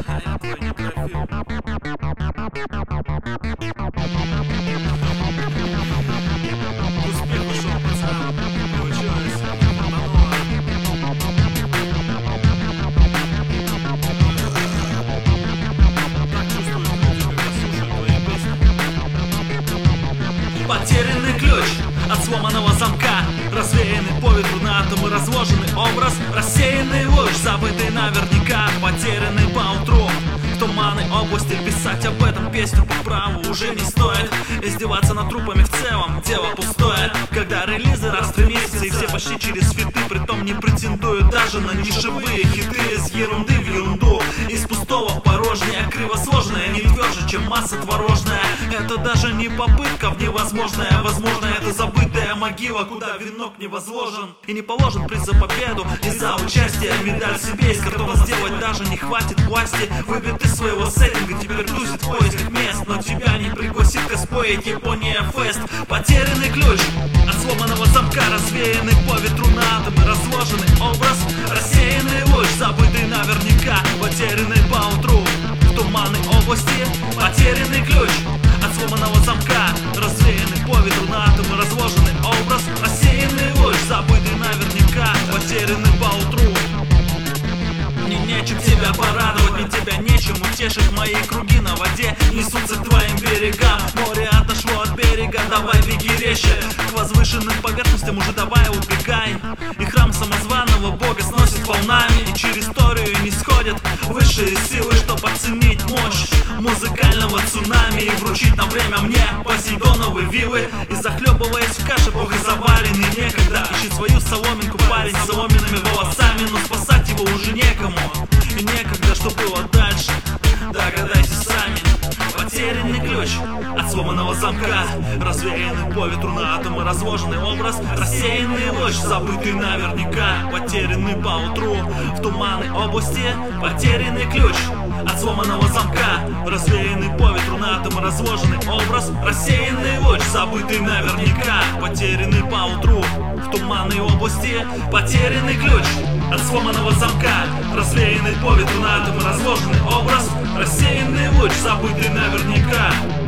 Я твой некрофил. Успех ушел, пацан. Получилось. Панове. Так чувствуют люди, когда слушают твои песни. Потерянный ключ от сломанного замка, развеянный по ветру на атомы, разложенный образ, рассеянный луч, забытый наверняка, потерянный поутру в туманной области. Писать об этом песню по праву уже не стоит. Издеваться над трупами в целом дело пустое. Когда релизы раз в 3 месяца и все почти через фиты, притом не претендуют даже на нишевые хиты. Из ерунды в ерунду, из пустого в порожнее, криво сложное, не тверже, чем масса творожная. Это даже не попытка в невозможное. Возможно, это забытая могила, куда венок не возложен и не положен приз за победу и за участие. Медаль себе из картона сделать даже не хватит власти. Выбит из своего сеттинга, теперь тусит в поисках мест, но тебя не пригласит косплеить Япония Фест. Потерянный ключ от сломанного замка, развеянный по ветру на атомы, разложенный образ, рассеянный луч, забытый наверняка, потерянный поутру в туманной области. Потерянный ключ от сломанного замка, развеянный по ветру на атомы, разложенный образ, рассеянный луч, забытый наверняка, потерянный поутру. Мне нечем тебя порадовать, мне тебя нечем утешить. Мои круги на воде несутся к твоим берегам. Море отошло от берега, давай беги резче. К возвышенным поверхностям уже давай убегай. И храм самозваного бога сносит волнами, и через историю не сходят высшие силы, чтоб оценить мощь музыкального цунами и вручить на время мне Посейдоновы вилы. И захлебываясь в каше, бог и заваренный некогда ищет свою соломинку парень с соломенными волосами, но спасать его уже некому. И некогда, что было дальше, догадайтесь сами. Потерянный ключ от сломанного замка, развеянный по ветру на атомы, разложенный образ, рассеянный луч, забытый наверняка, потерянный поутру в туманной области. Потерянный ключ от сломанного замка, развеянный по ветру на атомы, разложенный образ, рассеянный луч, забытый наверняка, потерянный поутру в туманной области. Потерянный ключ от сломанного замка, развеянный по ветру на атомы, разложенный образ, рассеянный луч, забытый наверняка.